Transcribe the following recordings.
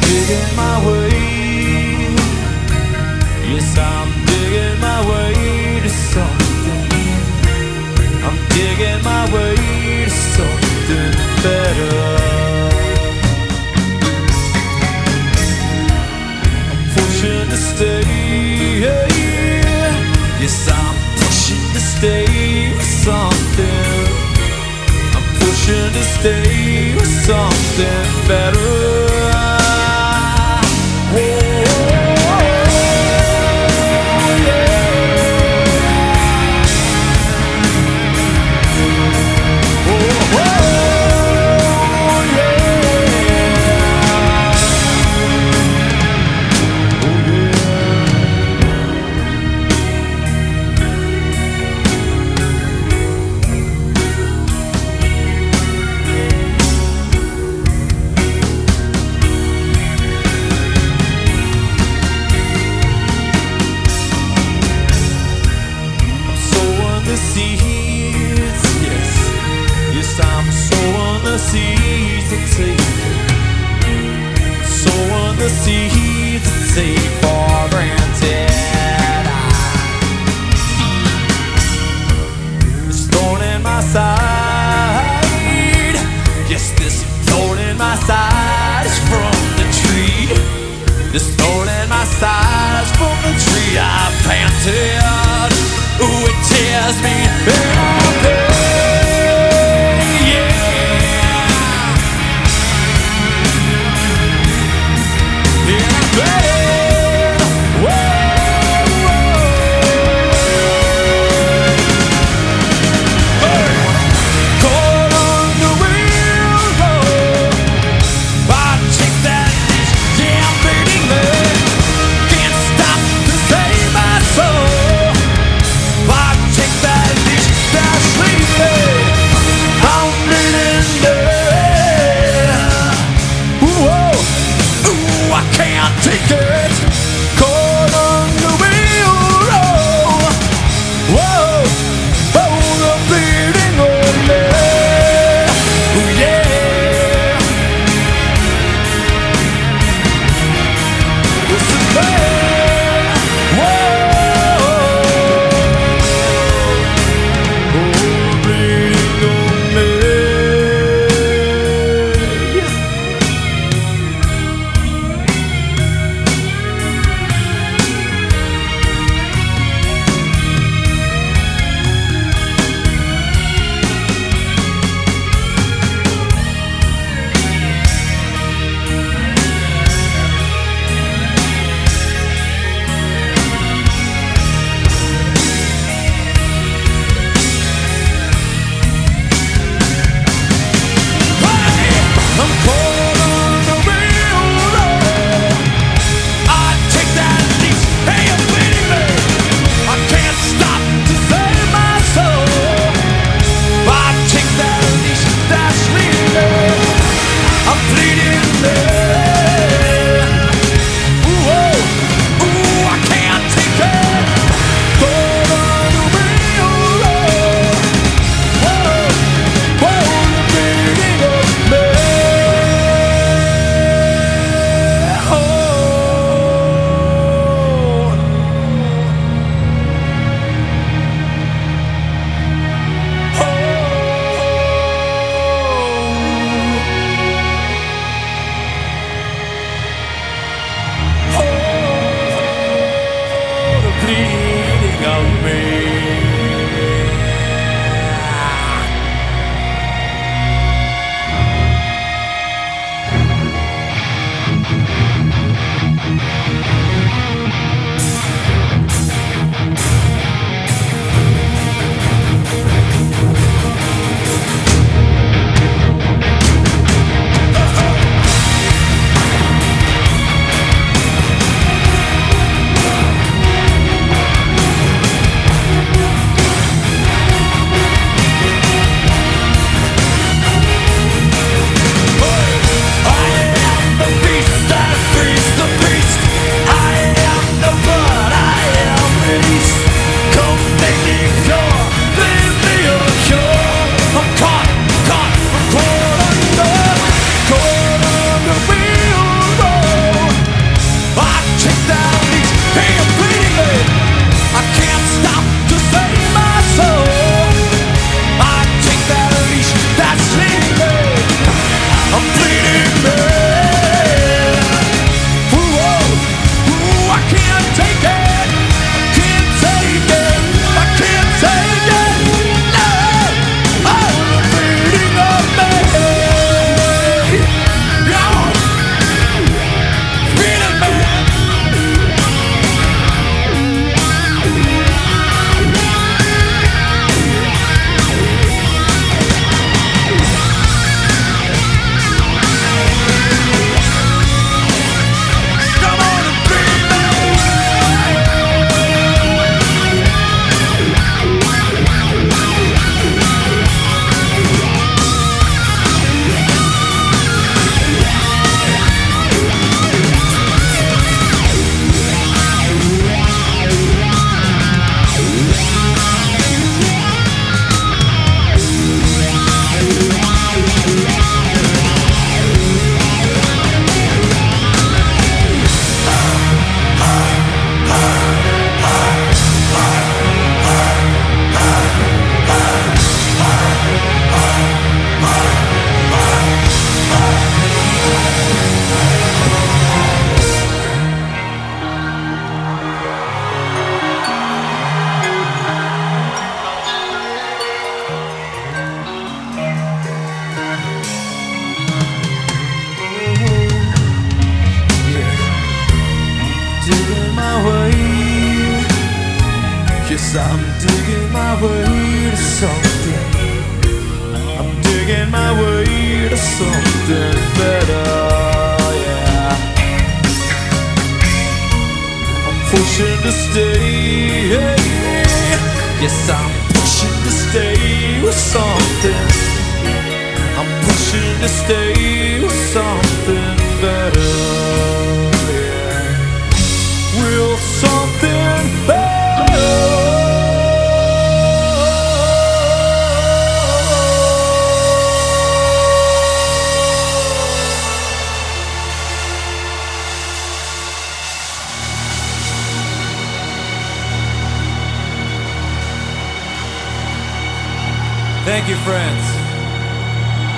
digging my way. Yes, I'm digging my way to something. I'm digging my way to something better. I'm pushing to stay. Yes, I'm pushing to stay with something. I'm pushing to stay with something better. Seeds, yes, yes, I'm sowing the seeds that take, sowing the seeds that take for granted. This thorn in my side, yes, this thorn in my side is from the tree. This thorn in my side is from the tree I planted. Ooh, it tears me up, yeah. Yeah, babe. Whoa, hey. Caught on the railroad. I check that damn beating me. Can't stop to save my soul. Take it, caught on the railroad. Whoa, oh, the bleeding on me. Ooh, yeah. Listen, man. Whoa, oh, bleeding on me. Yes, I'm digging my way to something. I'm digging my way to something better, yeah. I'm pushing to stay, yes, I'm pushing to stay with something. I'm pushing to stay with something better, yeah. Will something better. Thank you, friends.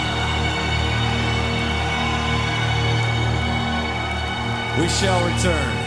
We shall return.